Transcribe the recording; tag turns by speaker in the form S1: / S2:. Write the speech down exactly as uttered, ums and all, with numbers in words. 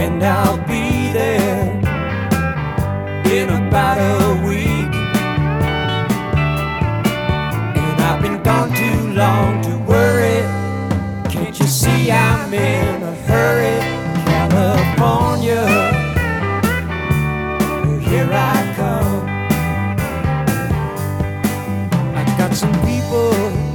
S1: and I'll be there in about a week. And I've been gone too long to worry. Can't you see I'm in a hurry? California, well, here I come. I got some people